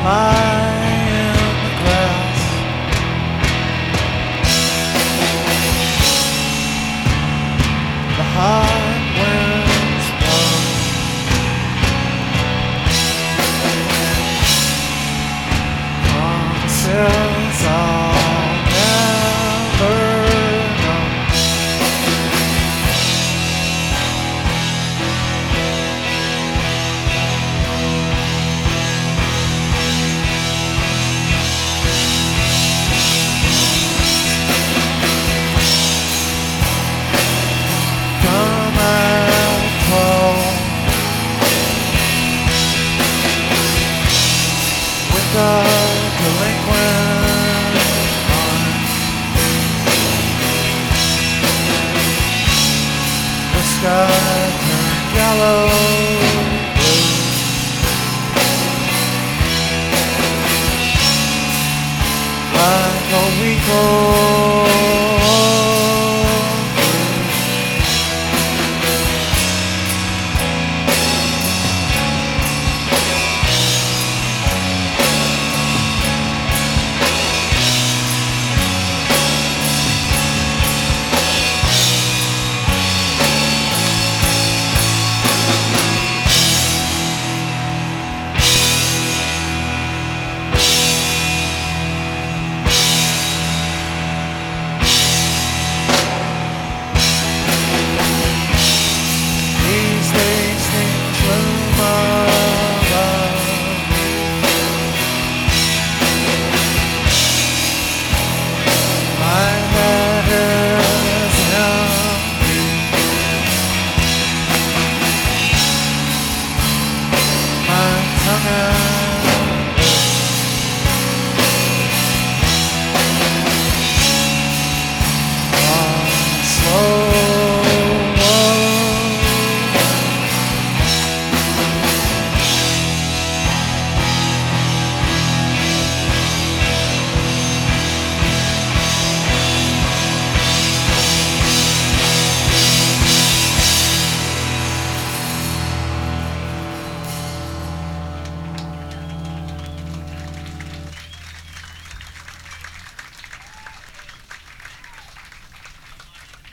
lie in the grass. The hot winds blow. Promises I'll never know. Come at 12 with the delinquent mind. The sky turned yellow, blue. Like a week old. These days things loom above me. My head is empty. My tongue is